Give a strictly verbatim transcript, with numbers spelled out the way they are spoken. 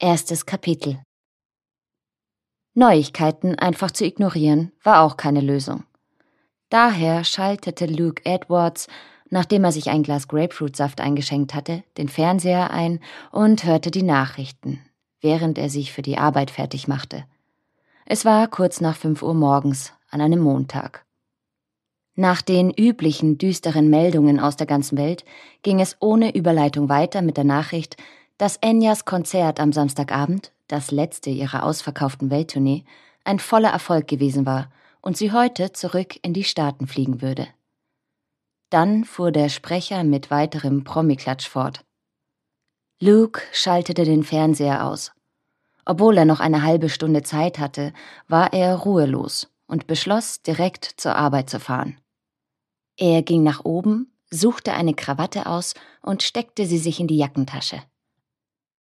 Erstes Kapitel. Neuigkeiten einfach zu ignorieren, war auch keine Lösung. Daher schaltete Luke Edwards, nachdem er sich ein Glas Grapefruitsaft eingeschenkt hatte, den Fernseher ein und hörte die Nachrichten, während er sich für die Arbeit fertig machte. Es war kurz nach fünf Uhr morgens an einem Montag. Nach den üblichen düsteren Meldungen aus der ganzen Welt ging es ohne Überleitung weiter mit der Nachricht, dass Enyas Konzert am Samstagabend, das letzte ihrer ausverkauften Welttournee, ein voller Erfolg gewesen war und sie heute zurück in die Staaten fliegen würde. Dann fuhr der Sprecher mit weiterem Promiklatsch fort. Luke schaltete den Fernseher aus. Obwohl er noch eine halbe Stunde Zeit hatte, war er ruhelos und beschloss, direkt zur Arbeit zu fahren. Er ging nach oben, suchte eine Krawatte aus und steckte sie sich in die Jackentasche.